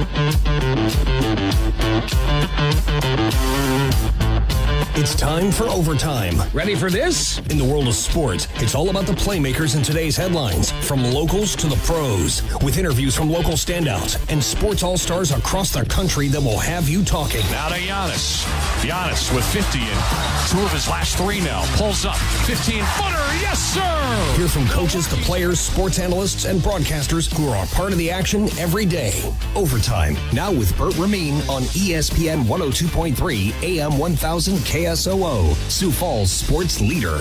It's time for Overtime. Ready for this? In the world of sports, it's all about the playmakers in today's headlines, from locals to the pros, with interviews from local standouts and sports all-stars across the country that will have you talking. Now to Giannis. Giannis with 50 and 2 of his last 3 now. Pulls up. 15-footer. Yes, sir! Hear from coaches to players, sports analysts, and broadcasters who are a part of the action every day. Overtime, now with Bert Ramin on ESPN 102.3 AM 1000 KSOO, Sioux Falls sports leader.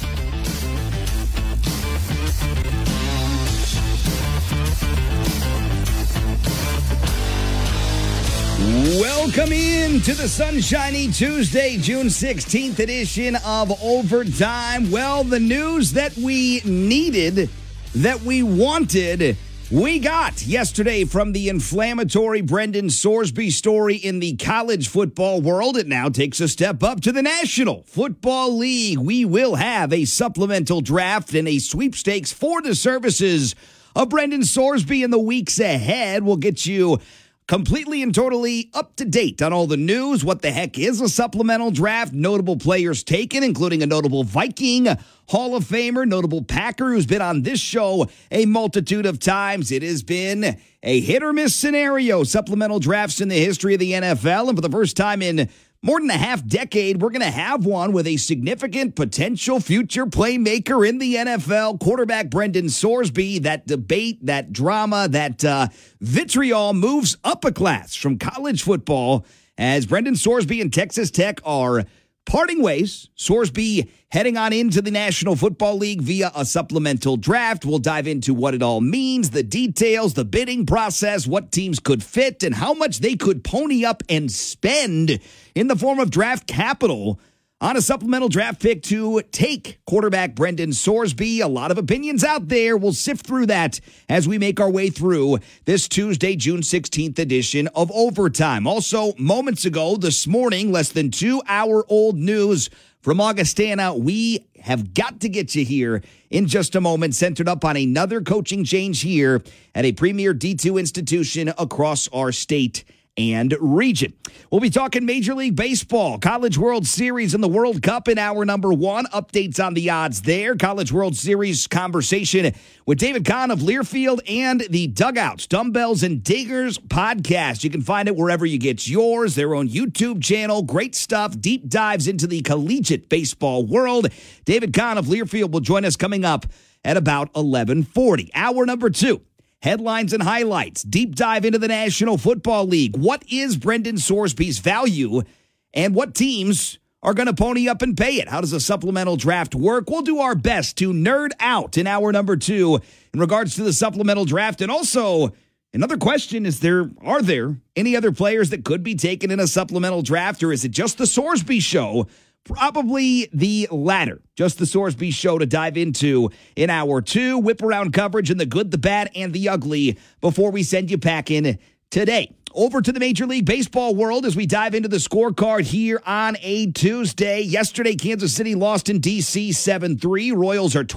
Welcome in to the sunshiny Tuesday, June 16th edition of Overtime. Well, the news that we needed, that we wanted, we got yesterday from the inflammatory Brendan Sorsby story in the college football world. It now takes a step up to the National Football League. We will have a supplemental draft and a sweepstakes for the services of Brendan Sorsby in the weeks ahead. We'll get you completely and totally up to date on all the news. What the heck is a supplemental draft? Notable players taken, including a notable Viking Hall of Famer, notable Packer who's been on this show a multitude of times. It has been a hit or miss scenario. Supplemental drafts in the history of the NFL. And for the first time in more than a half decade, we're going to have one with a significant potential future playmaker in the NFL. Quarterback Brendan Sorsby. That debate, that drama, that vitriol moves up a class from college football as Brendan Sorsby and Texas Tech are parting ways. Sorsby heading on into the National Football League via a supplemental draft. We'll dive into what it all means, the details, the bidding process, what teams could fit, and how much they could pony up and spend in the form of draft capital on a supplemental draft pick to take quarterback Brendan Sorsby. A lot of opinions out there. We'll sift through that as we make our way through this Tuesday, June 16th edition of Overtime. Also, moments ago, this morning, less than 2-hour-old news from Augustana. We have got to get you here in just a moment, centered up on another coaching change here at a premier D2 institution across our state and region. We'll be talking Major League Baseball, College World Series, and the World Cup in hour number 1. Updates on the odds there. College World Series conversation with David Kahn of Learfield and the Dugouts, Dumbbells, and Diggers podcast. You can find it wherever you get yours, their own YouTube channel. Great stuff. Deep dives into the collegiate baseball world. David Kahn of Learfield will join us coming up at about 11:40. Hour number 2. Headlines and highlights. Deep dive into the National Football League. What is Brendan Sorsby's value and what teams are going to pony up and pay it? How does a supplemental draft work? We'll do our best to nerd out in hour number 2 in regards to the supplemental draft. And also, another question is are there any other players that could be taken in a supplemental draft, or is it just the Sorsby show? Probably the latter. Just the Sorsby show to dive into in hour 2. Whip around coverage in the good, the bad, and the ugly before we send you packing today. Over to the Major League Baseball world as we dive into the scorecard here on a Tuesday. Yesterday, Kansas City lost in D.C. 7-3. Royals are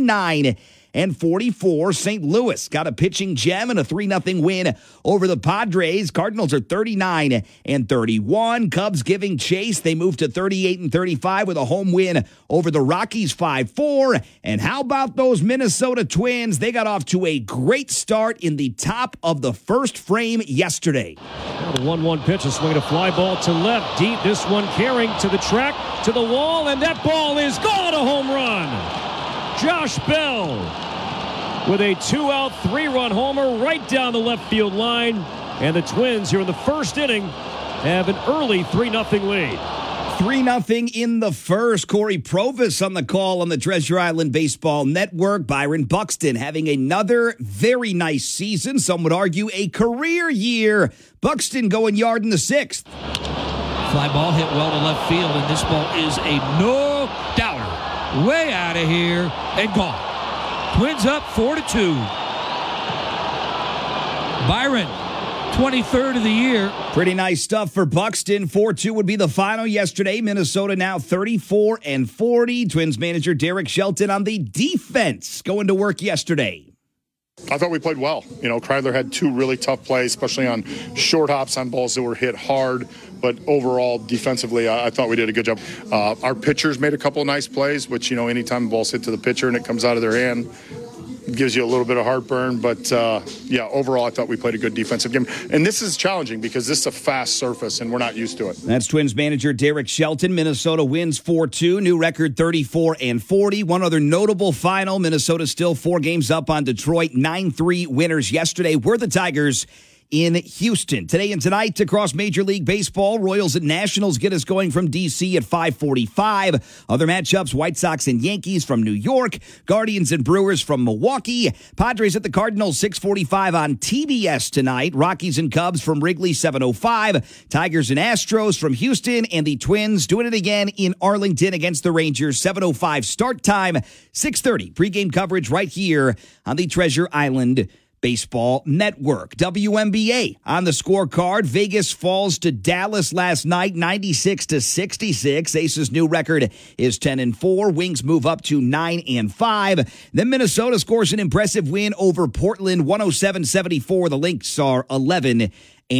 29-44. St. Louis got a pitching gem and a 3-0 win over the Padres. Cardinals are 39-31. Cubs giving chase. They moved to 38-35 with a home win over the Rockies 5-4. And how about those Minnesota Twins? They got off to a great start in the top of the first frame yesterday. The 1-1 pitch, a swing, a fly ball to left, deep. This one carrying to the track, to the wall, and that ball is gone, a home run. Josh Bell with a 2-out, 3-run homer right down the left field line. And the Twins here in the first inning have an early 3-0 lead. 3-0 in the first. Corey Provis on the call on the Treasure Island Baseball Network. Byron Buxton having another very nice season. Some would argue a career year. Buxton going yard in the 6th. Fly ball hit well to left field, and this ball is a no-doubter. Way out of here and gone. Twins up 4-2. Byron, 23rd of the year. Pretty nice stuff for Buxton. 4-2 would be the final yesterday. Minnesota now 34-40. Twins manager Derek Shelton on the defense going to work yesterday. I thought we played well. Kreidler had 2 really tough plays, especially on short hops on balls that were hit hard. But overall, defensively, I thought we did a good job. Our pitchers made a couple of nice plays, which, anytime the ball's hit to the pitcher and it comes out of their hand, gives you a little bit of heartburn. But, overall, I thought we played a good defensive game. And this is challenging because this is a fast surface, and we're not used to it. That's Twins manager Derek Shelton. Minnesota wins 4-2. New record 34-40. One other notable final. Minnesota still 4 games up on Detroit. 9-3 winners yesterday were the Tigers in Houston. Today and tonight across Major League Baseball, Royals and Nationals get us going from D.C. at 5:45. Other matchups, White Sox and Yankees from New York, Guardians and Brewers from Milwaukee, Padres at the Cardinals 6:45 on TBS tonight, Rockies and Cubs from Wrigley 7:05, Tigers and Astros from Houston, and the Twins doing it again in Arlington against the Rangers, 7:05 start time, 6:30 pregame coverage right here on the Treasure Island Baseball Network. WNBA on the scorecard. Vegas falls to Dallas last night, 96-66. Aces' new record is 10-4. Wings move up to 9-5. Then Minnesota scores an impressive win over Portland, 107-74. The Lynx are 11-3.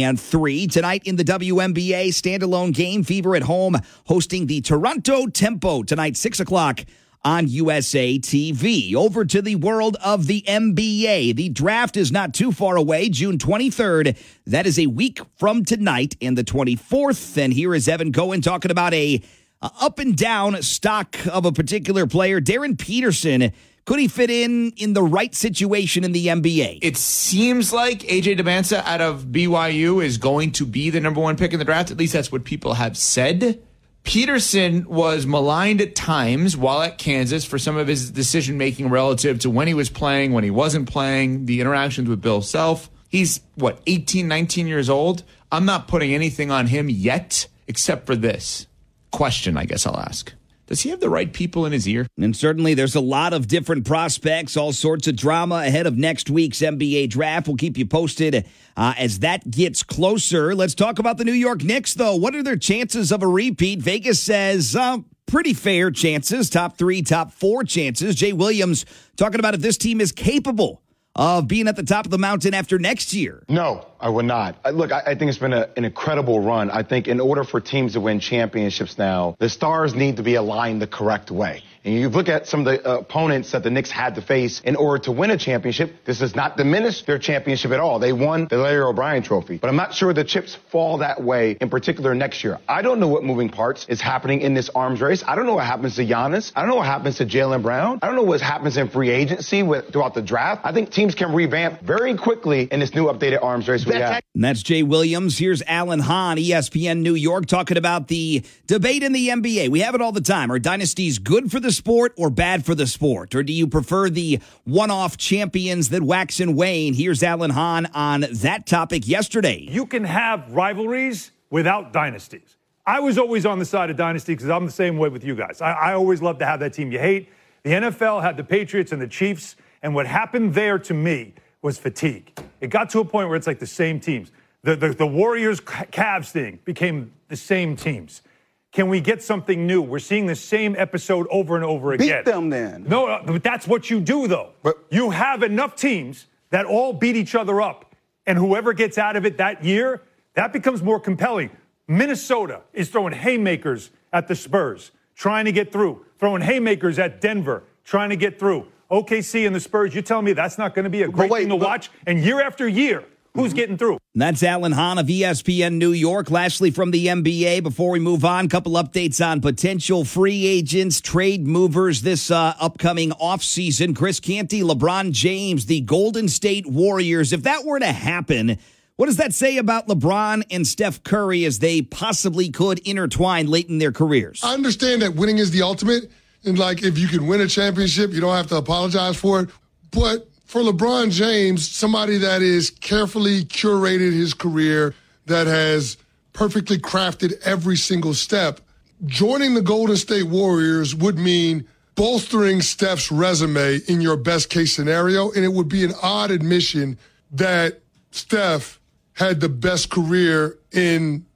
Tonight in the WNBA standalone game, Fever at home hosting the Toronto Tempo tonight, 6 o'clock on USA TV. Over to the world of the NBA. The draft is not too far away, June 23rd. That is a week from tonight, and the 24th. And here is Evan Cohen talking about a up and down stock of a particular player, Darren Peterson. Could he fit in the right situation in the NBA? It seems like A.J. Demancia out of BYU is going to be the number 1 pick in the draft. At least that's what people have said. Peterson was maligned at times while at Kansas for some of his decision-making relative to when he was playing, when he wasn't playing, the interactions with Bill Self. He's, 18, 19 years old? I'm not putting anything on him yet, except for this question, I guess I'll ask. Does he have the right people in his ear? And certainly there's a lot of different prospects, all sorts of drama ahead of next week's NBA draft. We'll keep you posted as that gets closer. Let's talk about the New York Knicks, though. What are their chances of a repeat? Vegas says pretty fair chances, top 3, top 4 chances. Jay Williams talking about if this team is capable of being at the top of the mountain after next year. No, I would not. Look, I think it's been an incredible run. I think in order for teams to win championships now, the stars need to be aligned the correct way. And you look at some of the opponents that the Knicks had to face in order to win a championship. This does not diminish their championship at all. They won the Larry O'Brien trophy. But I'm not sure the chips fall that way, in particular next year. I don't know what moving parts is happening in this arms race. I don't know what happens to Giannis. I don't know what happens to Jaylen Brown. I don't know what happens in free agency throughout the draft. I think teams can revamp very quickly in this new updated arms race we have. And that's Jay Williams. Here's Alan Hahn, ESPN New York, talking about the debate in the NBA. We have it all the time. Are dynasties good for the sport or bad for the sport? Or do you prefer the one-off champions that wax and wane? Here's Alan Hahn on that topic yesterday. You can have rivalries without dynasties. I was always on the side of dynasty because I'm the same way with you guys. I always love to have that team you hate. The NFL had the Patriots and the Chiefs, and what happened there to me was fatigue. It got to a point where it's like the same teams. The Warriors-Cavs thing became the same teams. Can we get something new? We're seeing the same episode over and over again. Beat them then. No, but that's what you do, though. But you have enough teams that all beat each other up, and whoever gets out of it that year, that becomes more compelling. Minnesota is throwing haymakers at the Spurs, trying to get through. Throwing haymakers at Denver, trying to get through. OKC and the Spurs, you tell me that's not going to be a great thing to watch? And year after year, who's getting through? That's Alan Hahn of ESPN New York. Lastly, from the NBA, before we move on, a couple updates on potential free agents, trade movers this upcoming offseason. Chris Canty, LeBron James, the Golden State Warriors. If that were to happen, what does that say about LeBron and Steph Curry as they possibly could intertwine late in their careers? I understand that winning is the ultimate. And, if you can win a championship, you don't have to apologize for it. But for LeBron James, somebody that is carefully curated his career, that has perfectly crafted every single step, joining the Golden State Warriors would mean bolstering Steph's resume in your best-case scenario, and it would be an odd admission that Steph had the best career in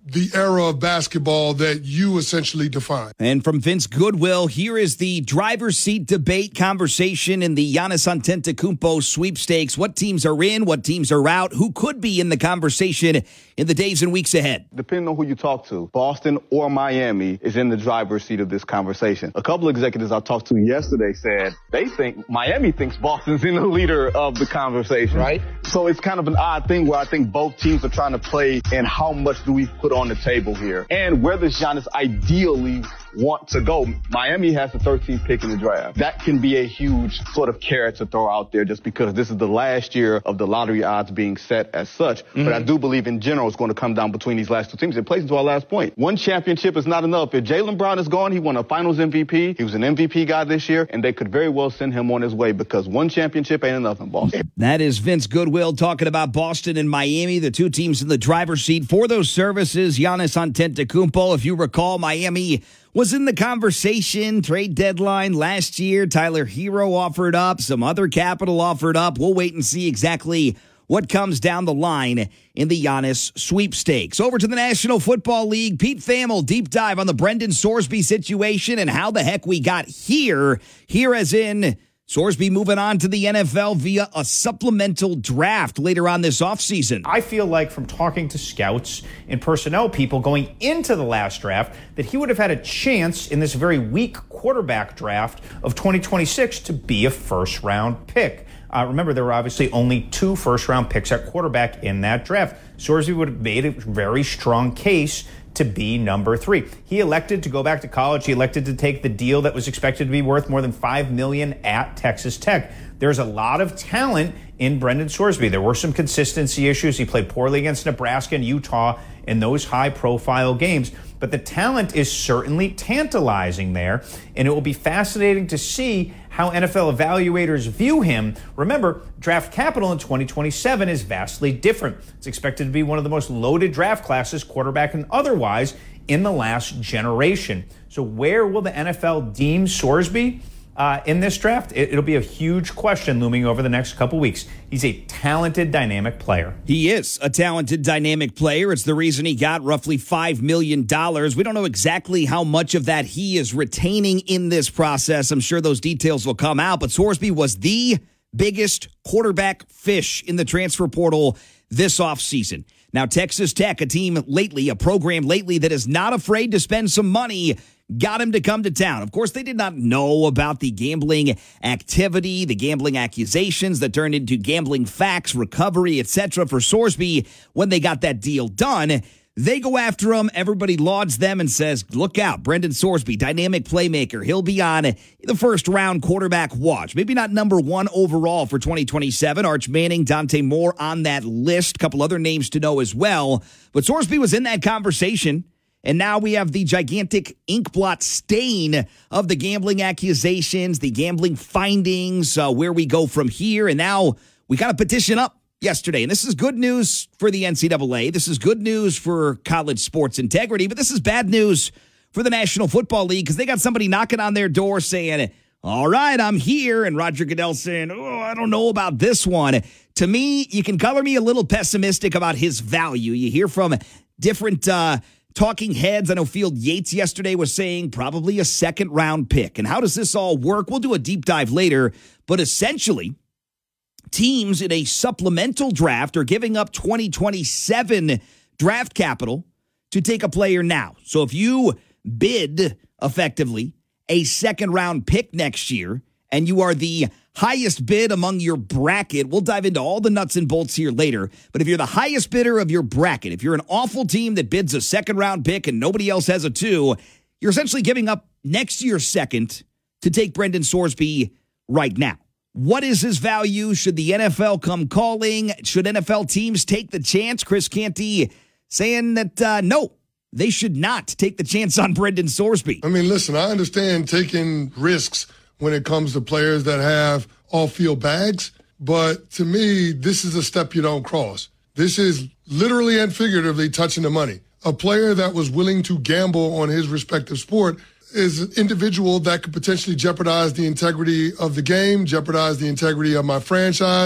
the era of basketball that you essentially define. And from Vince Goodwill, here is the driver's seat debate conversation in the Giannis Antetokounmpo sweepstakes. What teams are in, what teams are out, who could be in the conversation in the days and weeks ahead? Depending on who you talk to, Boston or Miami is in the driver's seat of this conversation. A couple of executives I talked to yesterday said they think Miami thinks Boston's in the leader of the conversation. Right. So it's kind of an odd thing where I think both teams are trying to play and how much do we put on the table here and where does Giannis ideally want to go. Miami has the 13th pick in the draft. That can be a huge sort of carrot to throw out there just because this is the last year of the lottery odds being set as such. Mm-hmm. But I do believe in general it's going to come down between these last two teams. It plays into our last point. One championship is not enough. If Jaylen Brown is gone, he won a finals MVP. He was an MVP guy this year, and they could very well send him on his way because one championship ain't enough in Boston. That is Vince Goodwill talking about Boston and Miami, the two teams in the driver's seat for those services. Giannis Antetokounmpo, if you recall, Miami was in the conversation, trade deadline last year. Tyler Hero offered up, some other capital offered up. We'll wait and see exactly what comes down the line in the Giannis sweepstakes. Over to the National Football League. Pete Thamel, deep dive on the Brendan Sorsby situation and how the heck we got here. Here as in Sorsby moving on to the NFL via a supplemental draft later on this offseason. I feel like from talking to scouts and personnel people going into the last draft that he would have had a chance in this very weak quarterback draft of 2026 to be a first-round pick. Remember, there were obviously only 2 first-round picks at quarterback in that draft. Sorsby would have made a very strong case to be number 3. He elected to go back to college. He elected to take the deal that was expected to be worth more than $5 million at Texas Tech. There's a lot of talent in Brendan Sorsby. There were some consistency issues. He played poorly against Nebraska and Utah in those high-profile games. But the talent is certainly tantalizing there, and it will be fascinating to see how NFL evaluators view him. Remember, draft capital in 2027 is vastly different. It's expected to be one of the most loaded draft classes, quarterback and otherwise, in the last generation. So where will the NFL deem Sorsby in this draft? It'll be a huge question looming over the next couple weeks. He's a talented, dynamic player. He is a talented, dynamic player. It's the reason he got roughly $5 million. We don't know exactly how much of that he is retaining in this process. I'm sure those details will come out, but Sorsby was the biggest quarterback fish in the transfer portal this offseason. Now, Texas Tech, a program lately that is not afraid to spend some money, got him to come to town. Of course, they did not know about the gambling activity, the gambling accusations that turned into gambling facts, recovery, etc. for Sorsby when they got that deal done. They go after him. Everybody lauds them and says, look out, Brendan Sorsby, dynamic playmaker. He'll be on the first-round quarterback watch. Maybe not number 1 overall for 2027. Arch Manning, Dante Moore on that list. A couple other names to know as well. But Sorsby was in that conversation. And now we have the gigantic inkblot stain of the gambling accusations, the gambling findings, where we go from here. And now we got a petition up yesterday. And this is good news for the NCAA. This is good news for college sports integrity. But this is bad news for the National Football League because they got somebody knocking on their door saying, all right, I'm here. And Roger Goodell saying, oh, I don't know about this one. To me, you can color me a little pessimistic about his value. You hear from different talking heads. I know Field Yates yesterday was saying probably a second-round pick. And how does this all work? We'll do a deep dive later. But essentially, teams in a supplemental draft are giving up 2027 draft capital to take a player now. So if you bid effectively a second-round pick next year and you are the highest bid among your bracket, we'll dive into all the nuts and bolts here later, but if you're the highest bidder of your bracket, if you're an awful team that bids a second-round pick and nobody else has a 2, you're essentially giving up next year's second to take Brendan Sorsby right now. What is his value? Should the NFL come calling? Should NFL teams take the chance? Chris Canty saying that no, they should not take the chance on Brendan Sorsby. I mean, listen, I understand taking risks when it comes to players that have off-field bags. But to me, this is a step you don't cross. This is literally and figuratively touching the money. A player that was willing to gamble on his respective sport is an individual that could potentially jeopardize the integrity of the game, jeopardize the integrity of my franchise,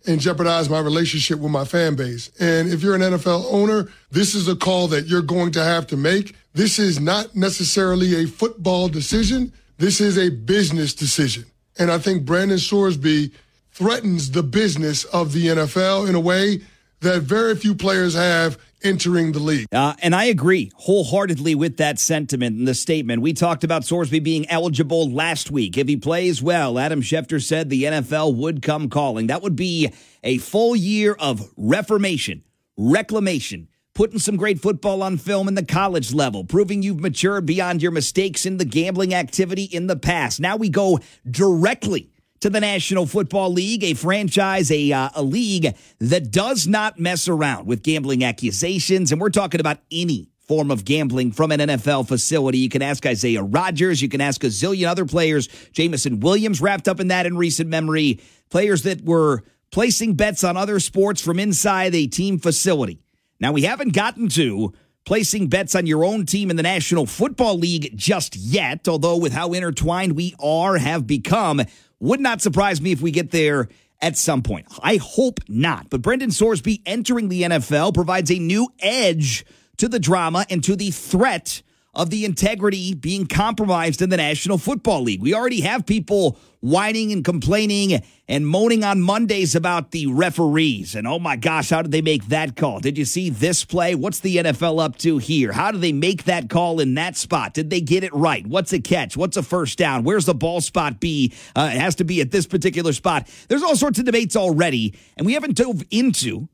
and jeopardize my relationship with my fan base. And if you're an NFL owner, this is a call that you're going to have to make. This is not necessarily a football decision. This is a business decision. And I think Brandon Sorsby threatens the business of the NFL in a way that very few players have entering the league. And I agree wholeheartedly with that sentiment and the statement. We talked about Sorsby being eligible last week. If he plays well, Adam Schefter said the NFL would come calling. That would be a full year of reformation, reclamation, putting some great football on film in the college level, proving you've matured beyond your mistakes in the gambling activity in the past. Now we go directly to the National Football League, a franchise, a league that does not mess around with gambling accusations. And we're talking about any form of gambling from an NFL facility. You can ask Isaiah Rodgers. You can ask a zillion other players. Jameson Williams wrapped up in that in recent memory. Players that were placing bets on other sports from inside a team facility. Now, we haven't gotten to placing bets on your own team in the National Football League just yet, although with how intertwined we have become, would not surprise me if we get there at some point. I hope not. But Brendan Sorsby entering the NFL provides a new edge to the drama and to the threat of the integrity being compromised in the National Football League. We already have people whining and complaining and moaning on Mondays about the referees. And oh my gosh, how did they make that call? Did you see this play? What's the NFL up to here? How do they make that call in that spot? Did they get it right? What's a catch? What's a first down? Where's the ball spot be? It has to be at this particular spot. There's all sorts of debates already, and we haven't dove into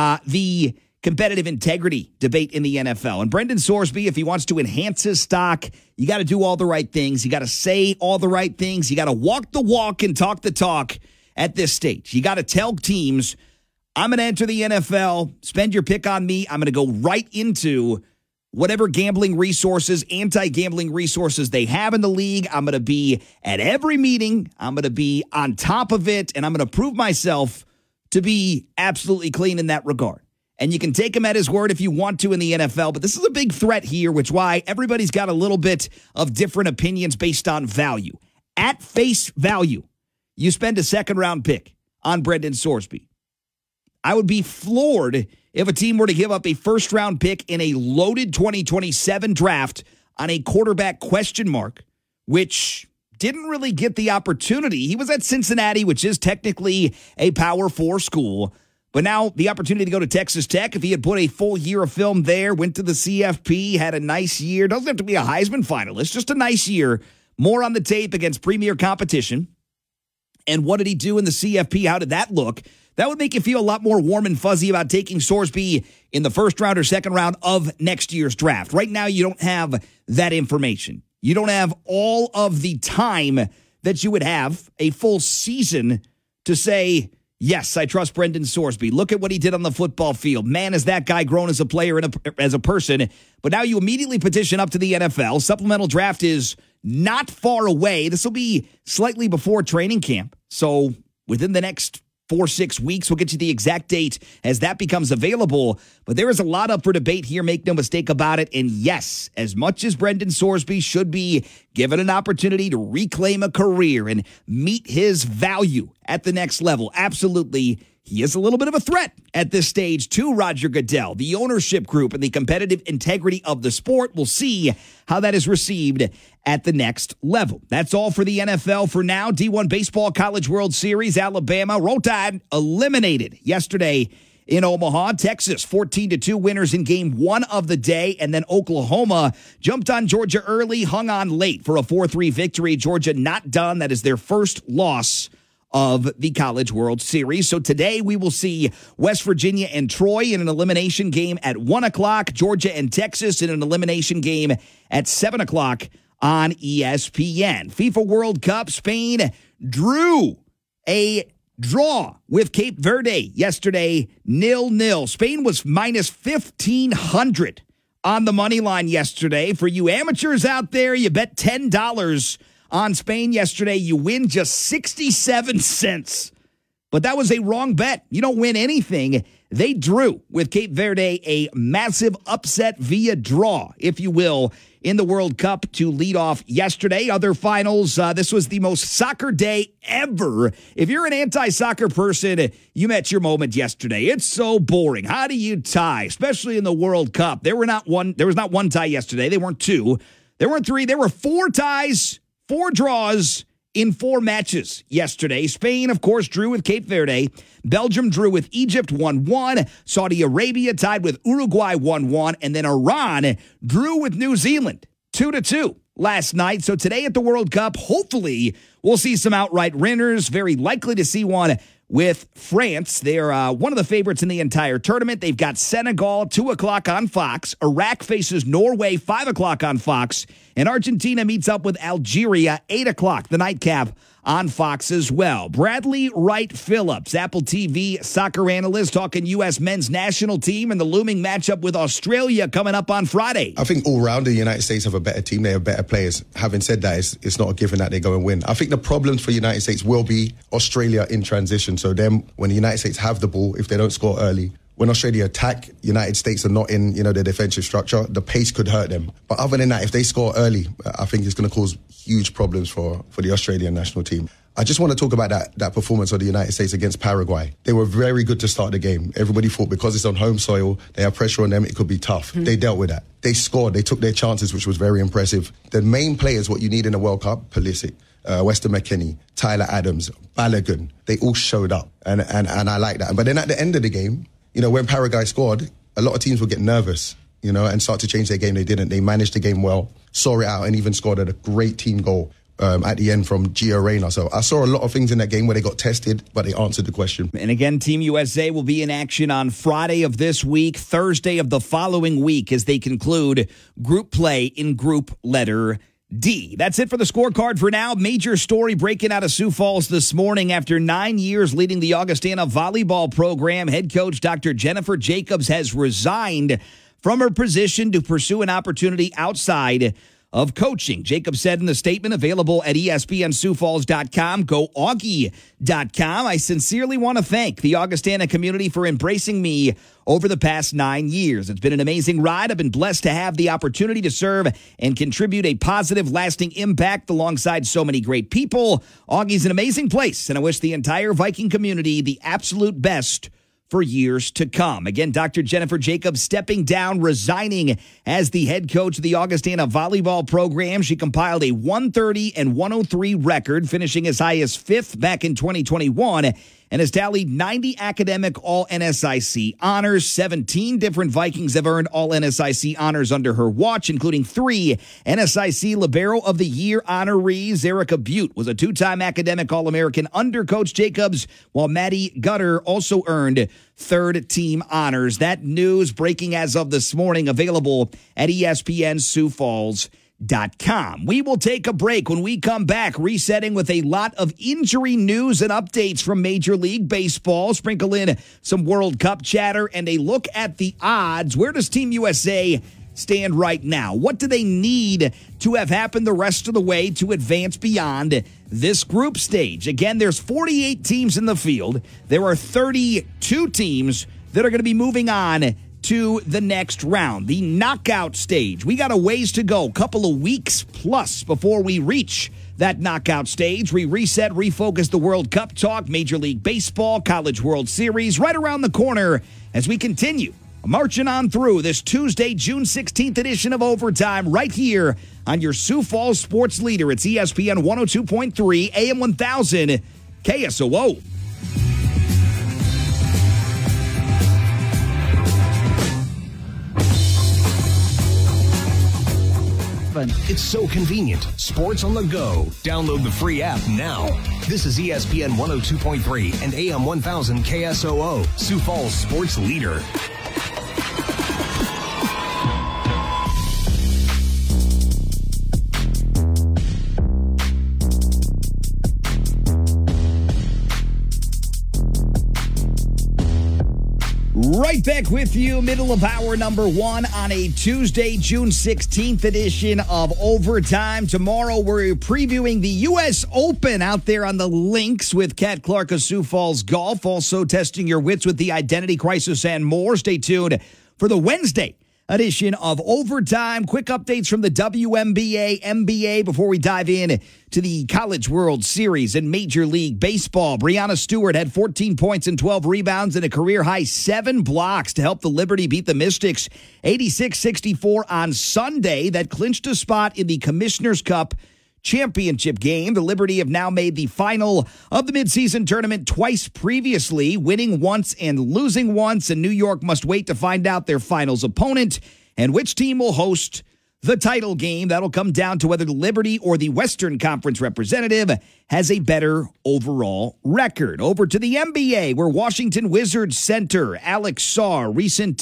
the competitive integrity debate in the NFL. And Brendan Sorsby, if he wants to enhance his stock, you got to do all the right things. You got to say all the right things. You got to walk the walk and talk the talk at this stage. You got to tell teams, I'm going to enter the NFL, spend your pick on me. I'm going to go right into whatever gambling resources, anti-gambling resources they have in the league. I'm going to be at every meeting. I'm going to be on top of it, and I'm going to prove myself to be absolutely clean in that regard. And you can take him at his word if you want to in the NFL, but this is a big threat here, which why everybody's got a little bit of different opinions based on value. At face value, you spend a second-round pick on Brendan Sorsby. I would be floored if a team were to give up a first-round pick in a loaded 2027 draft on a quarterback question mark, which didn't really get the opportunity. He was at Cincinnati, which is technically a Power 4 school. But now the opportunity to go to Texas Tech, if he had put a full year of film there, went to the CFP, had a nice year, doesn't have to be a Heisman finalist, just a nice year, more on the tape against premier competition. And what did he do in the CFP? How did that look? That would make you feel a lot more warm and fuzzy about taking Sorsby in the first round or second round of next year's draft. Right now, you don't have that information. You don't have all of the time that you would have a full season to say, yes, I trust Brendan Sorsby. Look at what he did on the football field. Man, is that guy grown as a player and as a person. But now you immediately petition up to the NFL. Supplemental draft is not far away. This will be slightly before training camp. So within the next 4-6 weeks, we'll get you the exact date as that becomes available. But there is a lot up for debate here, make no mistake about it. And yes, as much as Brendan Sorsby should be given an opportunity to reclaim a career and meet his value at the next level, absolutely, he is a little bit of a threat at this stage to Roger Goodell, the ownership group, and the competitive integrity of the sport. We'll see how that is received at the next level. That's all for the NFL for now. D1 Baseball College World Series, Alabama, Roll Tide eliminated yesterday in Omaha. Texas, 14-2 winners in game one of the day. And then Oklahoma jumped on Georgia early, hung on late for a 4-3 victory. Georgia not done. That is their first loss of the College World Series. So today we will see West Virginia and Troy in an elimination game at 1 o'clock, Georgia and Texas in an elimination game at 7 o'clock on ESPN. FIFA World Cup, Spain drew a draw with Cape Verde yesterday, 0-0. Spain was minus 1,500 on the money line yesterday. For you amateurs out there, you bet $10 on Spain yesterday, you win just 67 cents. But that was a wrong bet. You don't win anything They drew with Cape Verde, a massive upset via draw, if you will, in the World Cup to lead off yesterday. Other finals, this was the most soccer day ever. If you're an anti-soccer person, you met your moment yesterday. It's so boring. How do you tie, especially in the World Cup? There was not one tie yesterday. They weren't two. There weren't three. There were 4 ties, 4 draws in 4 matches yesterday. Spain, of course, drew with Cape Verde. Belgium drew with Egypt 1-1. Saudi Arabia tied with Uruguay 1-1. And then Iran drew with New Zealand 2-2 last night. So today at the World Cup, hopefully we'll see some outright winners. Very likely to see one with France. They're one of the favorites in the entire tournament. They've got Senegal, 2 o'clock on Fox. Iraq faces Norway, 5 o'clock on Fox. And Argentina meets up with Algeria, 8 o'clock, the nightcap on Fox as well. Bradley Wright Phillips, Apple TV soccer analyst, talking U.S. men's national team and the looming matchup with Australia coming up on Friday. I think all round the United States have a better team. They have better players. Having said that, it's not a given that they go and win. I think the problems for the United States will be Australia in transition. So them, when the United States have the ball, if they don't score early, when Australia attack, United States are not in, their defensive structure. The pace could hurt them. But other than that, if they score early, I think it's going to cause huge problems for the Australian national team. I just want to talk about that performance of the United States against Paraguay. They were very good to start the game. Everybody thought because it's on home soil, they have pressure on them, it could be tough. They dealt with that. They scored. They took their chances, which was very impressive. The main players, what you need in a World Cup, Pulisic, Weston McKennie, Tyler Adams, Balogun, they all showed up. And I like that. But then at the end of the game, when Paraguay scored, a lot of teams would get nervous, and start to change their game. They didn't. They managed the game well, saw it out, and even scored a great team goal at the end from Gio Reyna. So I saw a lot of things in that game where they got tested, but they answered the question. And again, Team USA will be in action on Friday of this week, Thursday of the following week, as they conclude group play in group letter D. That's it for the scorecard for now. Major story breaking out of Sioux Falls this morning. After 9 years leading the Augustana volleyball program, head coach Dr. Jennifer Jacobs has resigned from her position to pursue an opportunity outside of coaching. Jacobs said in the statement available at ESPNSiouxFalls.com, go Augie.com. I sincerely want to thank the Augustana community for embracing me over the past 9 years. It's been an amazing ride. I've been blessed to have the opportunity to serve and contribute a positive, lasting impact alongside so many great people. Augie's an amazing place, and I wish the entire Viking community the absolute best for years to come. Again, Dr. Jennifer Jacobs stepping down, resigning as the head coach of the Augustana volleyball program. She compiled a 130 and 103 record, finishing as high as 5th back in 2021, and has tallied 90 academic All-NSIC honors. 17 different Vikings have earned All-NSIC honors under her watch, including 3 NSIC Libero of the Year honorees. Erica Butte was a 2-time academic All-American under Coach Jacobs, while Maddie Gutter also earned 3rd team honors. That news breaking as of this morning, available at ESPNSiouxFalls.com. We will take a break. When we come back, resetting with a lot of injury news and updates from Major League Baseball. Sprinkle in some World Cup chatter and a look at the odds. Where does Team USA stand right now? What do they need to have happen the rest of the way to advance beyond this group stage? Again, there's 48 teams in the field. There are 32 teams that are going to be moving on to the next round, the knockout stage. We got a ways to go, couple of weeks plus before we reach that knockout stage. We reset, refocus the World Cup talk, Major League Baseball, College World Series, right around the corner as we continue marching on through this Tuesday, June 16th edition of Overtime right here on your Sioux Falls sports leader. It's ESPN 102.3 AM 1000 KSOO. It's so convenient. Sports on the go. Download the free app now. This is ESPN 102.3 and AM 1000 KSOO, Sioux Falls sports leader. Right right back with you, middle of hour number 1 on a Tuesday, June 16th edition of Overtime. Tomorrow, we're previewing the U.S. Open out there on the links with Kat Clark of Sioux Falls Golf. Also testing your wits with the Identity Crisis and more. Stay tuned for the Wednesday edition of Overtime. Quick updates from the WNBA, NBA before we dive in to the College World Series and Major League Baseball. Breanna Stewart had 14 points and 12 rebounds and a career-high 7 blocks to help the Liberty beat the Mystics 86-64 on Sunday. That clinched a spot in the Commissioner's Cup championship game. The Liberty have now made the final of the midseason tournament twice previously, winning once and losing once, and New York must wait to find out their finals opponent and which team will host the title game. That'll come down to whether the Liberty or the Western Conference representative has a better overall record. Over to the NBA, where Washington Wizards center Alex Sarr, recent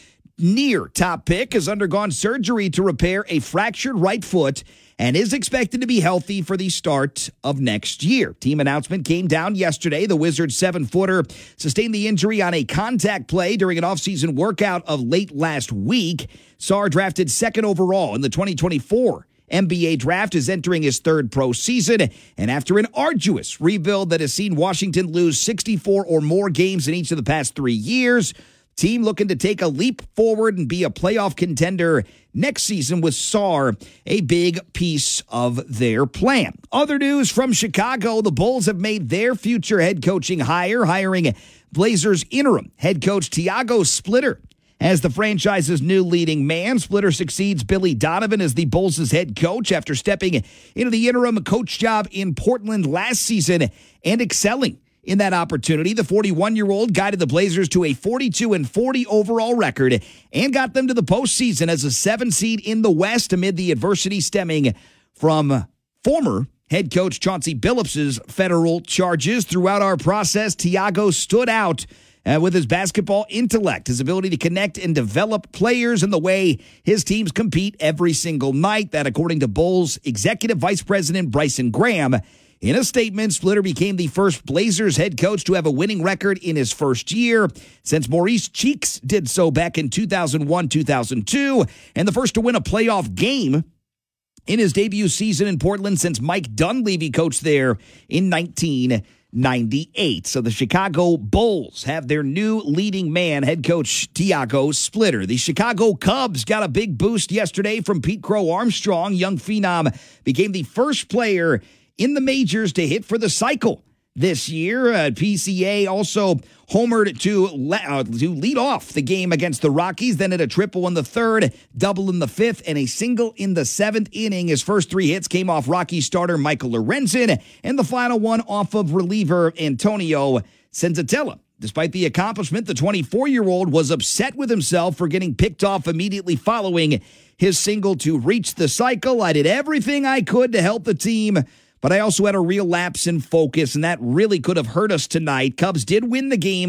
near top pick, has undergone surgery to repair a fractured right foot and is expected to be healthy for the start of next year. Team announcement came down yesterday. The Wizards 7-footer sustained the injury on a contact play during an offseason workout of late last week. Sarr, drafted second overall in the 2024 NBA draft, is entering his third pro season. And after an arduous rebuild that has seen Washington lose 64 or more games in each of the past 3 years, team looking to take a leap forward and be a playoff contender next season with Sarr a big piece of their plan. Other news from Chicago, the Bulls have made their future head coaching hire, hiring Blazers interim head coach Tiago Splitter as the franchise's new leading man. Splitter succeeds Billy Donovan as the Bulls' head coach after stepping into the interim coach job in Portland last season and excelling in that opportunity. The 41-year-old guided the Blazers to a 42-40 overall record and got them to the postseason as a 7 seed in the West amid the adversity stemming from former head coach Chauncey Billups' federal charges. Throughout our process, Tiago stood out with his basketball intellect, his ability to connect and develop players, and the way his teams compete every single night. That, according to Bulls Executive Vice President Bryson Graham. In a statement, Splitter became the first Blazers head coach to have a winning record in his first year since Maurice Cheeks did so back in 2001-2002, and the first to win a playoff game in his debut season in Portland since Mike Dunleavy coached there in 1998. So the Chicago Bulls have their new leading man, head coach Tiago Splitter. The Chicago Cubs got a big boost yesterday from Pete Crow Armstrong. Young phenom became the first player in the majors to hit for the cycle this year. PCA also homered to lead off the game against the Rockies, then hit a triple in the third, double in the fifth, and a single in the seventh inning. His first 3 hits came off Rockies starter Michael Lorenzen, and the final one off of reliever Antonio Senzatella. Despite the accomplishment, the 24-year-old was upset with himself for getting picked off immediately following his single to reach the cycle. I did everything I could to help the team, but I also had a real lapse in focus, and that really could have hurt us tonight. Cubs did win the game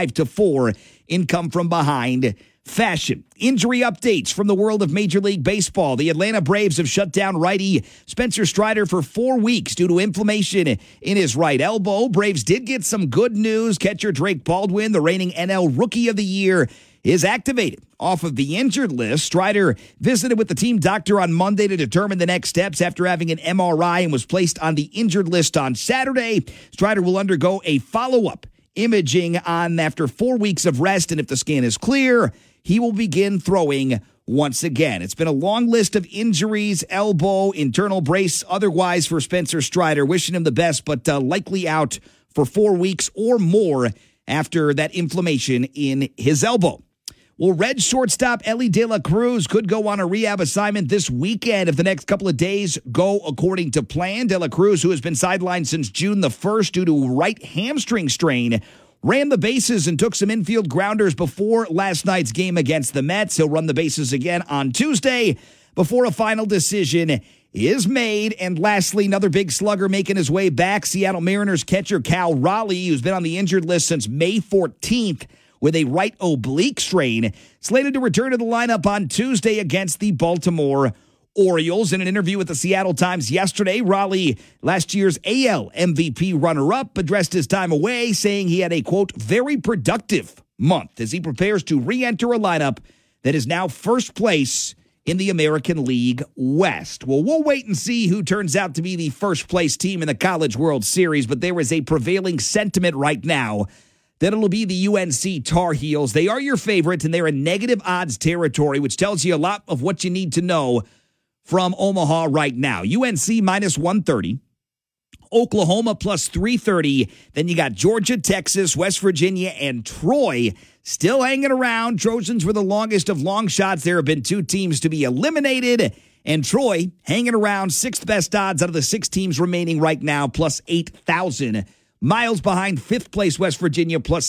5-4 in come-from-behind fashion. Injury updates from the world of Major League Baseball. The Atlanta Braves have shut down righty Spencer Strider for 4 weeks due to inflammation in his right elbow. Braves did get some good news. Catcher Drake Baldwin, the reigning NL Rookie of the Year, is activated off of the injured list. Strider visited with the team doctor on Monday to determine the next steps after having an MRI and was placed on the injured list on Saturday. Strider will undergo a follow-up imaging on after 4 weeks of rest, and if the scan is clear, he will begin throwing once again. It's been a long list of injuries, elbow, internal brace, otherwise for Spencer Strider. Wishing him the best, but likely out for 4 weeks or more after that inflammation in his elbow. Well, Reds shortstop Elly De La Cruz could go on a rehab assignment this weekend if the next couple of days go according to plan. De La Cruz, who has been sidelined since June the 1st due to right hamstring strain, ran the bases and took some infield grounders before last night's game against the Mets. He'll run the bases again on Tuesday before a final decision is made. And lastly, another big slugger making his way back, Seattle Mariners catcher Cal Raleigh, who's been on the injured list since May 14th with a right oblique strain, slated to return to the lineup on Tuesday against the Baltimore Orioles. In an interview with the Seattle Times yesterday, Raleigh, last year's AL MVP runner-up, addressed his time away, saying he had a, quote, very productive month as he prepares to re-enter a lineup that is now first place in the American League West. Well, we'll wait and see who turns out to be the first place team in the College World Series, but there is a prevailing sentiment right now that it'll be the UNC Tar Heels. They are your favorite, and they're in negative odds territory, which tells you a lot of what you need to know from Omaha right now. UNC minus 130. Oklahoma plus 330. Then you got Georgia, Texas, West Virginia, and Troy still hanging around. Trojans were the longest of long shots. There have been 2 teams to be eliminated. And Troy hanging around 6th best odds out of the 6 teams remaining right now, plus 8,000. Miles behind 5th place West Virginia, plus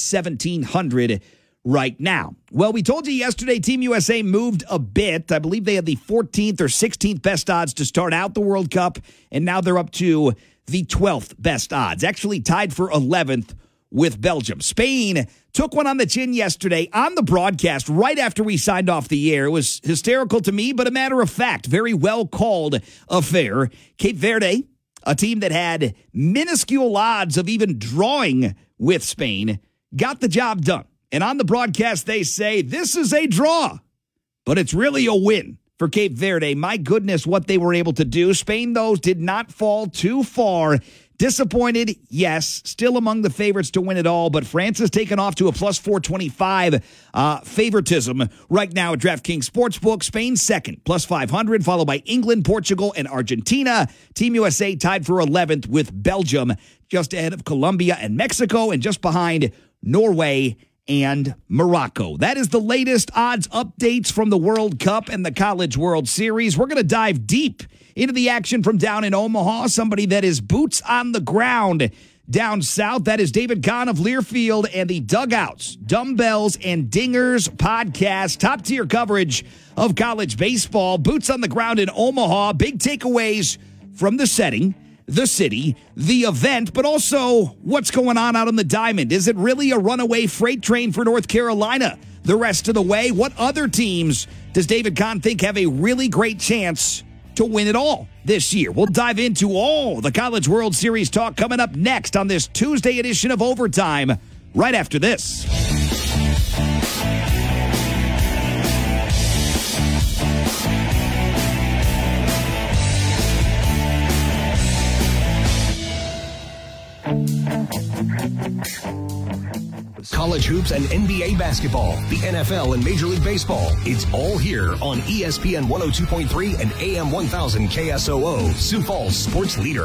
1,700 right now. Well, we told you yesterday Team USA moved a bit. I believe they had the 14th or 16th best odds to start out the World Cup, and now they're up to the 12th best odds, actually tied for 11th with Belgium. Spain took one on the chin yesterday on the broadcast right after we signed off the air. It was hysterical to me, but a matter of fact, very well called affair. Cape Verde, a team that had minuscule odds of even drawing with Spain, got the job done. And on the broadcast, they say, this is a draw, but it's really a win for Cape Verde. My goodness, what they were able to do. Spain, though, did not fall too far. Disappointed, yes. Still among the favorites to win it all, but France has taken off to a plus 425 favoritism right now at DraftKings Sportsbook. Spain second, plus 500, followed by England, Portugal, and Argentina. Team USA tied for 11th with Belgium, just ahead of Colombia and Mexico, and just behind Norway and Morocco. That is the latest odds updates from the World Cup and the College World Series. We're going to dive deep into the action from down in Omaha, somebody that is boots on the ground down south. That is David Kahn of Learfield and the Dugouts, Dumbbells, and Dingers podcast. Top-tier coverage of college baseball. Boots on the ground in Omaha. Big takeaways from the setting, the city, the event, but also what's going on out on the diamond. Is it really a runaway freight train for North Carolina the rest of the way? What other teams does David Kahn think have a really great chance to win it all this year? We'll dive into all the College World Series talk coming up next on this Tuesday edition of Overtime, right after this. College hoops and NBA basketball, the NFL and Major League Baseball. It's all here on ESPN 102.3 and AM 1000 KSOO, Sioux Falls sports leader.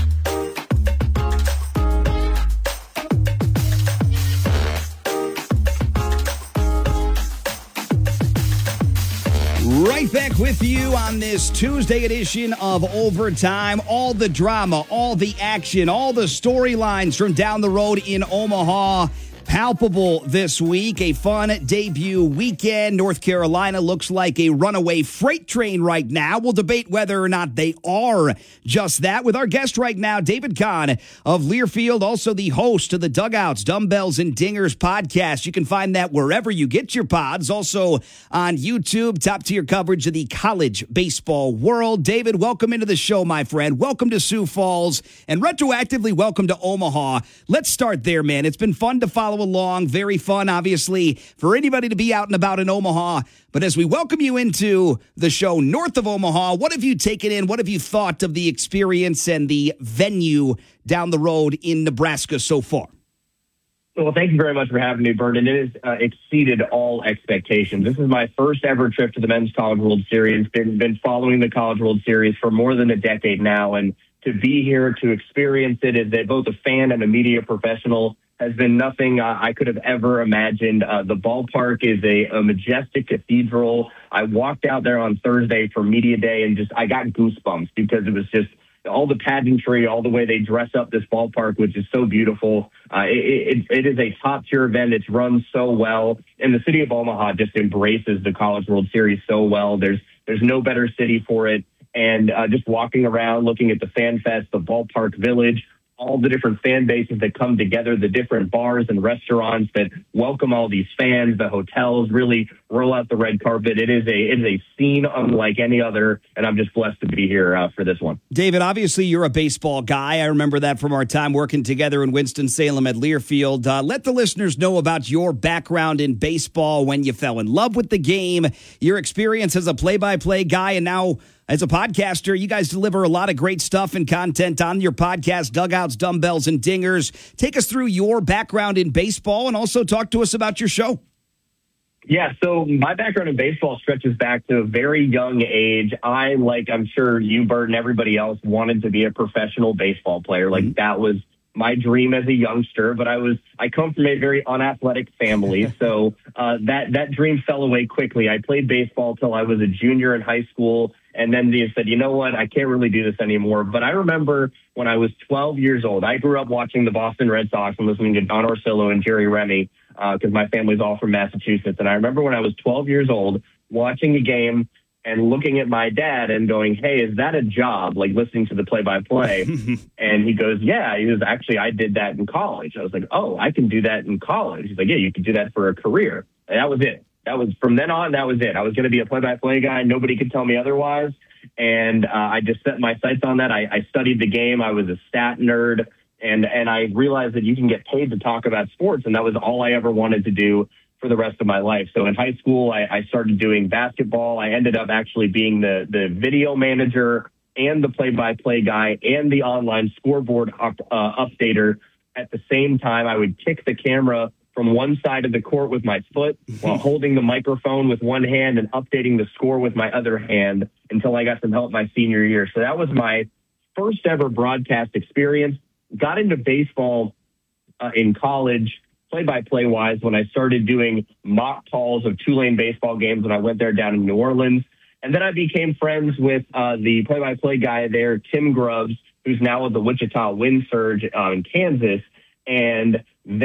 Right back with you on this Tuesday edition of Overtime. All the drama, all the action, all the storylines from down the road in Omaha. Palpable this week. A fun debut weekend. North Carolina looks like a runaway freight train right now. We'll debate whether or not they are just that with our guest right now, David Kahn of Learfield, also the host of the Dugouts, Dumbbells, and Dingers podcast. You can find that wherever you get your pods. Also on YouTube, top-tier coverage of the college baseball world. David, welcome into the show, my friend. Welcome to Sioux Falls, and retroactively, welcome to Omaha. Let's start there, man. It's been fun to follow along. Very fun, obviously, for anybody to be out and about in Omaha. But as we welcome you into the show north of Omaha, what have you taken in? What have you thought of the experience and the venue down the road in Nebraska so far? Well, thank you very much for having me, Bert. And it has exceeded all expectations. This is my first ever trip to the Men's College World Series. Been following the College World Series for more than a decade now. And to be here, to experience it as both a fan and a media professional has been nothing I could have ever imagined. The ballpark is a majestic cathedral. I walked out there on Thursday for media day and I got goosebumps because it was just all the pageantry, all the way they dress up this ballpark, which is so beautiful. It is a top-tier event. It's run so well. And the city of Omaha just embraces the College World Series so well. There's no better city for it. And just walking around, looking at the Fan Fest, the ballpark village, all the different fan bases that come together, the different bars and restaurants that welcome all these fans, the hotels really roll out the red carpet. It is a scene unlike any other, and I'm just blessed to be here for this one. David, obviously you're a baseball guy. I remember that from our time working together in Winston-Salem at Learfield. Let the listeners know about your background in baseball, when you fell in love with the game, your experience as a play-by-play guy, and now as a podcaster. You guys deliver a lot of great stuff and content on your podcast, Dugouts, Dumbbells, and Dingers. Take us through your background in baseball and also talk to us about your show. Yeah, so my background in baseball stretches back to a very young age. Like I'm sure you, Bert, and everybody else wanted to be a professional baseball player. Like that was my dream as a youngster, but I come from a very unathletic family. So that dream fell away quickly. I played baseball till I was a junior in high school. And then they said, you know what, I can't really do this anymore. But I remember when I was 12 years old, I grew up watching the Boston Red Sox and listening to Don Orsillo and Jerry Remy because my family's all from Massachusetts. And I remember when I was 12 years old watching a game and looking at my dad and going, hey, is that a job? Like listening to the play-by-play. And he goes, yeah. He goes, actually, I did that in college. I was like, oh, I can do that in college. He's like, yeah, you can do that for a career. And that was it. That was from then on. That was it. I was going to be a play-by-play guy. Nobody could tell me otherwise. And I just set my sights on that. I studied the game. I was a stat nerd, and I realized that you can get paid to talk about sports, and that was all I ever wanted to do for the rest of my life. So in high school, I started doing basketball. I ended up actually being the video manager and the play-by-play guy and the online scoreboard updater at the same time. I would kick the camera from one side of the court with my foot while holding the microphone with one hand and updating the score with my other hand until I got some help my senior year. So that was my first ever broadcast experience. Got into baseball in college, play-by-play wise, when I started doing mock calls of Tulane baseball games when I went there down in New Orleans. And then I became friends with the play-by-play guy there, Tim Grubbs, who's now with the Wichita Wind Surge in Kansas. And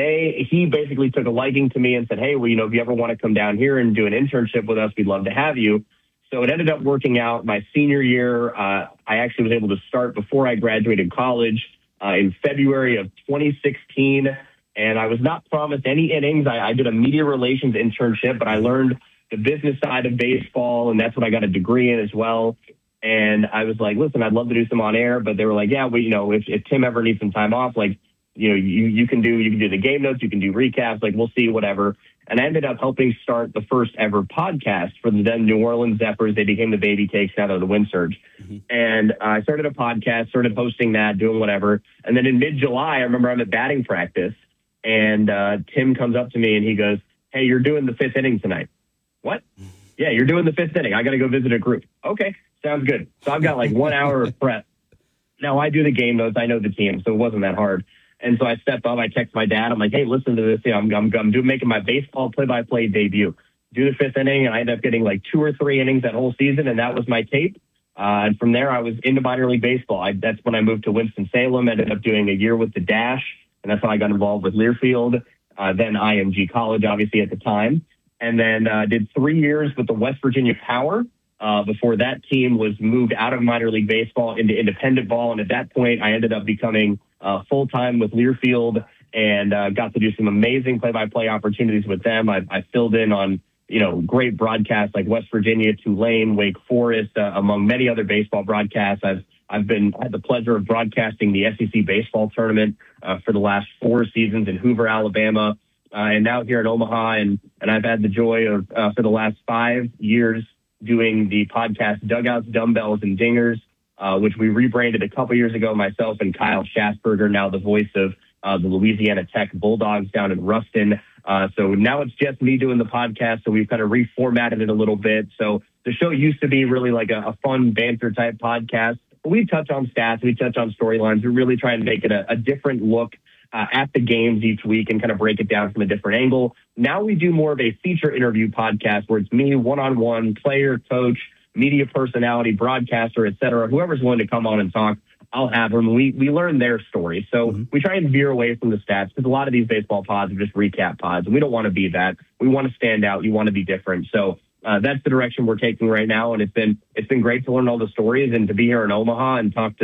he basically took a liking to me and said, hey, well, if you ever want to come down here and do an internship with us, we'd love to have you. So it ended up working out my senior year. I actually was able to start before I graduated college in February of 2016. And I was not promised any innings. I did a media relations internship, but I learned the business side of baseball, and that's what I got a degree in as well. And I was like, listen, I'd love to do some on air, but they were like, yeah, well, if Tim ever needs some time off, like, you can do the game notes, you can do recaps, like we'll see, whatever. And I ended up helping start the first ever podcast for the then New Orleans Zephyrs. They became the Baby Cakes, now they're the Wind Surge. And I started a podcast, started hosting that, doing whatever. And then in mid-July, I remember I'm at batting practice, and Tim comes up to me and he goes, hey, you're doing the fifth inning tonight. What? Yeah, you're doing the fifth inning. I got to go visit a group. Okay, sounds good. So I've got like 1 hour of prep. Now I do the game notes. I know the team, so it wasn't that hard. And so I stepped up. I text my dad. I'm like, hey, listen to this. I'm making my baseball play-by-play debut. Do the fifth inning, and I ended up getting like 2 or 3 innings that whole season, and that was my tape. And from there, I was into minor league baseball. That's when I moved to Winston-Salem, ended up doing a year with the Dash, and that's how I got involved with Learfield, then IMG College, obviously, at the time. And then did 3 years with the West Virginia Power before that team was moved out of minor league baseball into independent ball. And at that point, I ended up becoming full-time with Learfield and got to do some amazing play-by-play opportunities with them. I filled in on, great broadcasts like West Virginia, Tulane, Wake Forest, among many other baseball broadcasts. I've had the pleasure of broadcasting the SEC baseball tournament for the last 4 seasons in Hoover, Alabama, and now here in Omaha. And I've had the joy of, for the last 5 years, doing the podcast Dugouts, Dumbbells, and Dingers, which we rebranded a couple years ago, myself and Kyle Schatzberger, now the voice of the Louisiana Tech Bulldogs down in Ruston. So now it's just me doing the podcast, so we've kind of reformatted it a little bit. So the show used to be really like a fun banter-type podcast. But we touch on stats, we touch on storylines. We really try and make it a different look at the games each week and kind of break it down from a different angle. Now we do more of a feature interview podcast where it's me, one-on-one, player, coach, media personality, broadcaster, et cetera. Whoever's willing to come on and talk, I'll have them. We learn their story. So we try and veer away from the stats because a lot of these baseball pods are just recap pods. And we don't want to be that. We want to stand out. You want to be different. So that's the direction we're taking right now. And it's been great to learn all the stories and to be here in Omaha and talk to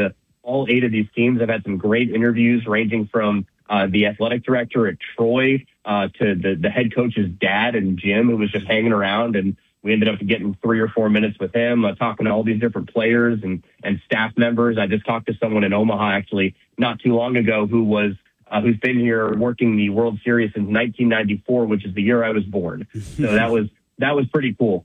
all 8 of these teams. I've had some great interviews ranging from the athletic director at Troy to the head coach's dad and Jim, who was just hanging around, and we ended up getting 3 or 4 minutes with him, talking to all these different players and staff members. I just talked to someone in Omaha actually not too long ago who's been here working the World Series since 1994, which is the year I was born. So that was pretty cool.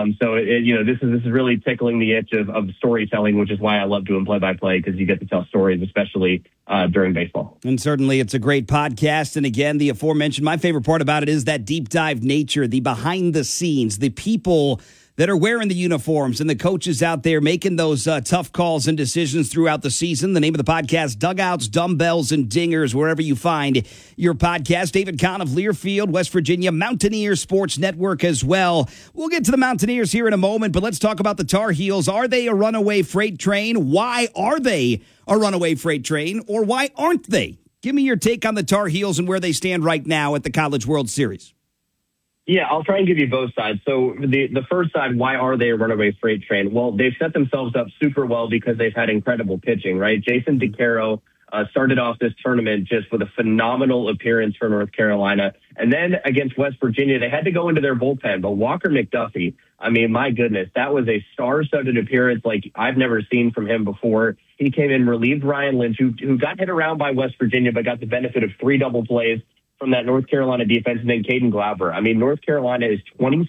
This is really tickling the itch of storytelling, which is why I love doing play-by-play, because you get to tell stories, especially during baseball. And certainly it's a great podcast. And again, the aforementioned, my favorite part about it is that deep dive nature, the behind the scenes, the people that are wearing the uniforms and the coaches out there making those tough calls and decisions throughout the season. The name of the podcast, Dugouts, Dumbbells, and Dingers, wherever you find your podcast. David Kahn of Learfield, West Virginia, Mountaineer Sports Network as well. We'll get to the Mountaineers here in a moment, but let's talk about the Tar Heels. Are they a runaway freight train? Why are they a runaway freight train, or why aren't they? Give me your take on the Tar Heels and where they stand right now at the College World Series. Yeah, I'll try and give you both sides. So the first side, why are they a runaway freight train? Well, they've set themselves up super well because they've had incredible pitching, right? Jason DeCaro started off this tournament just with a phenomenal appearance for North Carolina. And then against West Virginia, they had to go into their bullpen. But Walker McDuffie, I mean, my goodness, that was a star-studded appearance like I've never seen from him before. He came in, relieved Ryan Lynch, who got hit around by West Virginia, but got the benefit of 3 double plays from that North Carolina defense, and then Caden Glauber. I mean, North Carolina is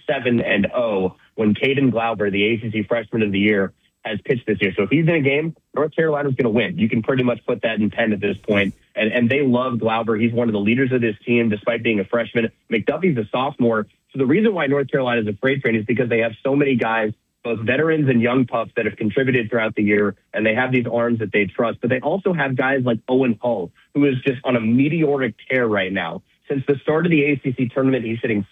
27-0 when Caden Glauber, the ACC Freshman of the Year, has pitched this year. So if he's in a game, North Carolina's going to win. You can pretty much put that in pen at this point. And they love Glauber. He's one of the leaders of this team, despite being a freshman. McDuffie's a sophomore. So the reason why North Carolina is a freight train is because they have so many guys, both veterans and young pups, that have contributed throughout the year, and they have these arms that they trust. But they also have guys like Owen Hull, who is just on a meteoric tear right now. Since the start of the ACC tournament, he's hitting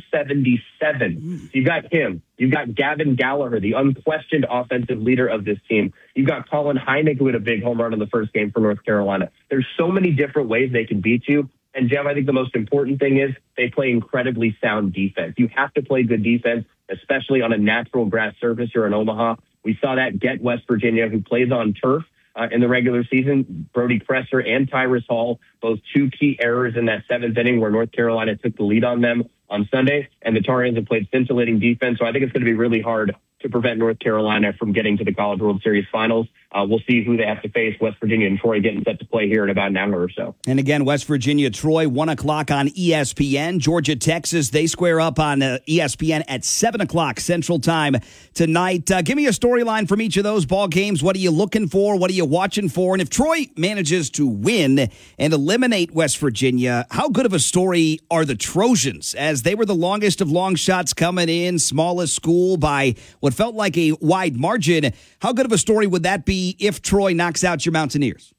.477. You've got him. You've got Gavin Gallagher, the unquestioned offensive leader of this team. You've got Colin Heineck, who had a big home run in the first game for North Carolina. There's so many different ways they can beat you. And, Jeff, I think the most important thing is they play incredibly sound defense. You have to play good defense, especially on a natural grass surface here in Omaha. We saw that get West Virginia, who plays on turf in the regular season. Brody Presser and Tyrus Hall, both 2 key errors in that 7th inning where North Carolina took the lead on them on Sunday. And the Tar Heels have played scintillating defense. So I think it's going to be really hard to prevent North Carolina from getting to the College World Series finals. We'll see who they have to face. West Virginia and Troy getting set to play here in about an hour or so. And again, West Virginia, Troy, 1 o'clock on ESPN. Georgia, Texas, they square up on ESPN at 7 o'clock Central Time tonight. Give me a storyline from each of those ball games. What are you looking for? What are you watching for? And if Troy manages to win and eliminate West Virginia, how good of a story are the Trojans, as they were the longest of long shots coming in, smallest school by what felt like a wide margin? How good of a story would that be if Troy knocks out your Mountaineers?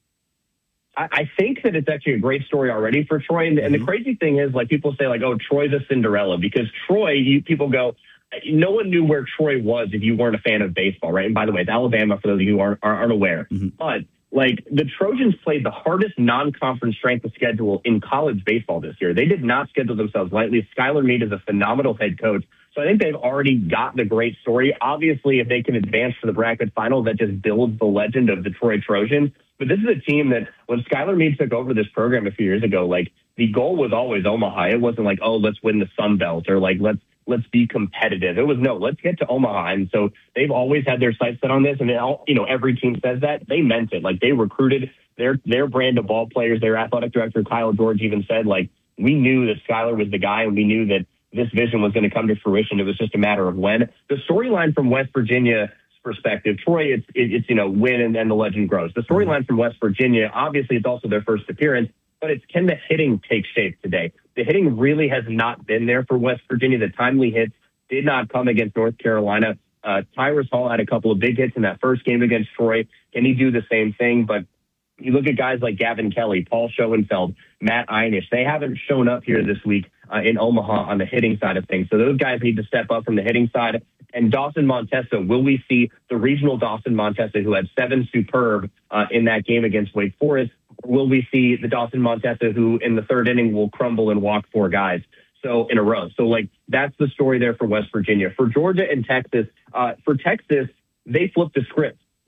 I think that it's actually a great story already for Troy. And the crazy thing is, like, people say, like, oh, Troy's a Cinderella, because Troy, people go, no one knew where Troy was if you weren't a fan of baseball, right? And by the way, it's Alabama, for those of you who aren't aware. But, like, the Trojans played the hardest non-conference strength of schedule in college baseball this year. They did not schedule themselves lightly. Skylar Meade is a phenomenal head coach. So I think they've already got the great story. Obviously, if they can advance to the bracket final, that just builds the legend of the Troy Trojans. But this is a team that, when Skylar Meade took over this program a few years ago, like, the goal was always Omaha. It wasn't like, oh, let's win the Sun Belt, or like, let's be competitive. It was, no, let's get to Omaha. And so they've always had their sights set on this. And every team says that. They meant it. Like, they recruited their brand of ball players. Their athletic director, Kyle George, even said, like, we knew that Skylar was the guy, and we knew that this vision was going to come to fruition. It was just a matter of when. The storyline from West Virginia's perspective, Troy, it's win and then the legend grows. The storyline from West Virginia, obviously, it's also their first appearance, but it's, can the hitting take shape today? The hitting really has not been there for West Virginia. The timely hits did not come against North Carolina. Tyrus Hall had a couple of big hits in that first game against Troy. Can he do the same thing? But you look at guys like Gavin Kelly, Paul Schoenfeld, Matt Einish. They haven't shown up here this week in Omaha on the hitting side of things. So those guys need to step up from the hitting side. And Dawson Montesa, will we see the regional Dawson Montesa, who had 7 superb in that game against Wake Forest? Or will we see the Dawson Montesa who in the 3rd inning will crumble and walk 4 guys in a row? So, like, that's the story there for West Virginia. For Georgia and Texas, for Texas, they flipped the script.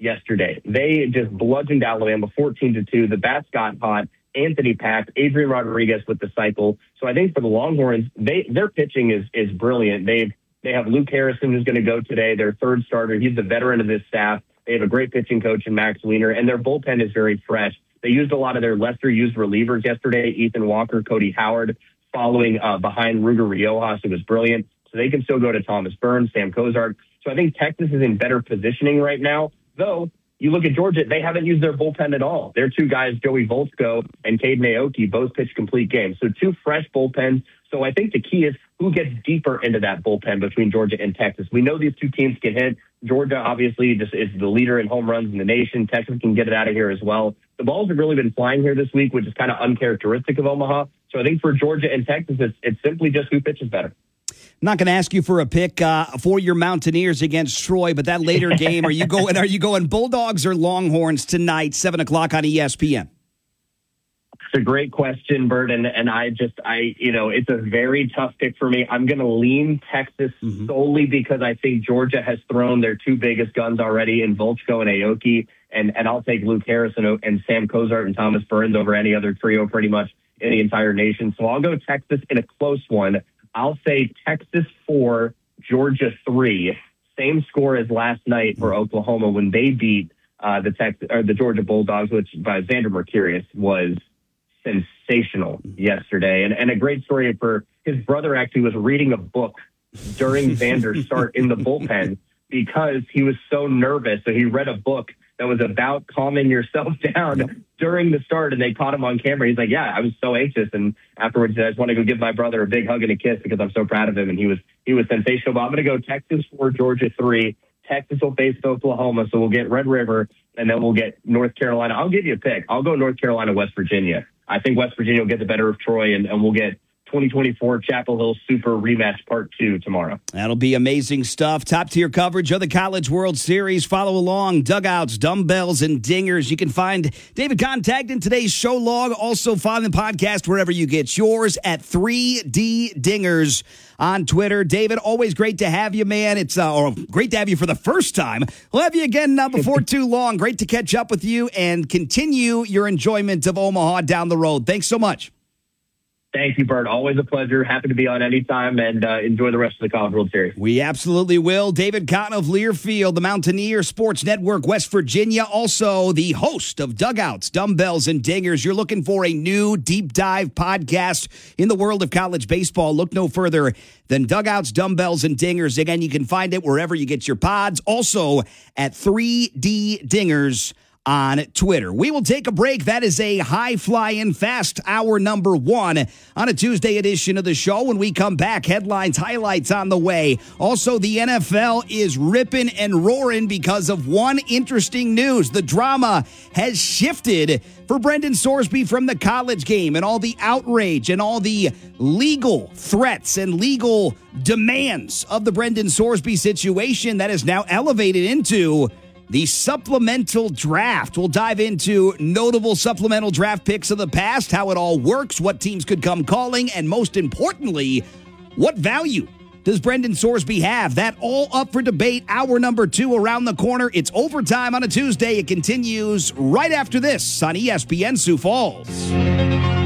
yesterday. They just bludgeoned Alabama 14-2. The bats got hot. Anthony Pack, Adrian Rodriguez with the cycle. So I think for the Longhorns, their pitching is brilliant. They have Luke Harrison, who's going to go today, their third starter. He's the veteran of this staff. They have a great pitching coach in Max Wiener, and their bullpen is very fresh. They used a lot of their lesser-used relievers yesterday, Ethan Walker, Cody Howard, following behind Ruger Riojas, who was brilliant. So they can still go to Thomas Burns, Sam Cozart. So I think Texas is in better positioning right now, though. You look at Georgia, they haven't used their bullpen at all. Their two guys, Joey Volsko and Caden Aoki, both pitched complete games. So two fresh bullpens. So I think the key is who gets deeper into that bullpen between Georgia and Texas. We know these two teams can hit. Georgia obviously just is the leader in home runs in the nation. Texas can get it out of here as well. The balls have really been flying here this week, which is kind of uncharacteristic of Omaha. So I think for Georgia and Texas, it's simply just who pitches better. I'm not going to ask you for a pick for your Mountaineers against Troy, but that later game, are you going Bulldogs or Longhorns tonight, 7:00 on ESPN? It's a great question, Bert, and it's a very tough pick for me. I'm going to lean Texas solely because I think Georgia has thrown their two biggest guns already in Volchko and Aoki, and I'll take Luke Harrison and Sam Cozart and Thomas Burns over any other trio pretty much in the entire nation. So I'll go Texas in a close one. I'll say Texas 4, Georgia 3. Same score as last night for Oklahoma when they beat the Georgia Bulldogs, which by Xander Mercurius was sensational yesterday. And a great story for his brother actually was reading a book during Xander's start in the bullpen because he was so nervous. So he read a book that was about calming yourself down during the start, and they caught him on camera. He's like, yeah, I was so anxious. And afterwards, I just want to go give my brother a big hug and a kiss because I'm so proud of him. And he was sensational. But I'm going to go Texas 4, Georgia 3. Texas will face Oklahoma, so we'll get Red River, and then we'll get North Carolina. I'll give you a pick. I'll go North Carolina, West Virginia. I think West Virginia will get the better of Troy, and we'll get 2024 Chapel Hill Super Rematch Part 2 tomorrow. That'll be amazing stuff. Top-tier coverage of the College World Series. Follow along. Dugouts, Dumbbells, and Dingers. You can find David Kahn tagged in today's show log. Also find the podcast wherever you get yours at 3D Dingers on Twitter. David, always great to have you, man. It's great to have you for the first time. We'll have you again before too long. Great to catch up with you and continue your enjoyment of Omaha down the road. Thanks so much. Thank you, Bert. Always a pleasure. Happy to be on anytime, and enjoy the rest of the College World Series. We absolutely will. David Kahn of Learfield, the Mountaineer Sports Network, West Virginia, also the host of Dugouts, Dumbbells, and Dingers. You're looking for a new deep dive podcast in the world of college baseball. Look no further than Dugouts, Dumbbells, and Dingers. Again, you can find it wherever you get your pods. Also at 3D Dingers on Twitter. We will take a break. That is a high-flying fast hour number 1 on a Tuesday edition of the show. When we come back, headlines, highlights on the way. Also, the NFL is ripping and roaring because of one interesting news. The drama has shifted for Brendan Sorsby from the college game, and all the outrage and all the legal threats and legal demands of the Brendan Sorsby situation that is now elevated into the supplemental draft. We'll dive into notable supplemental draft picks of the past, how it all works, what teams could come calling, and most importantly, what value does Brendan Sorsby have? That all up for debate. Hour number 2 around the corner. It's overtime on a Tuesday. It continues right after this on ESPN Sioux Falls.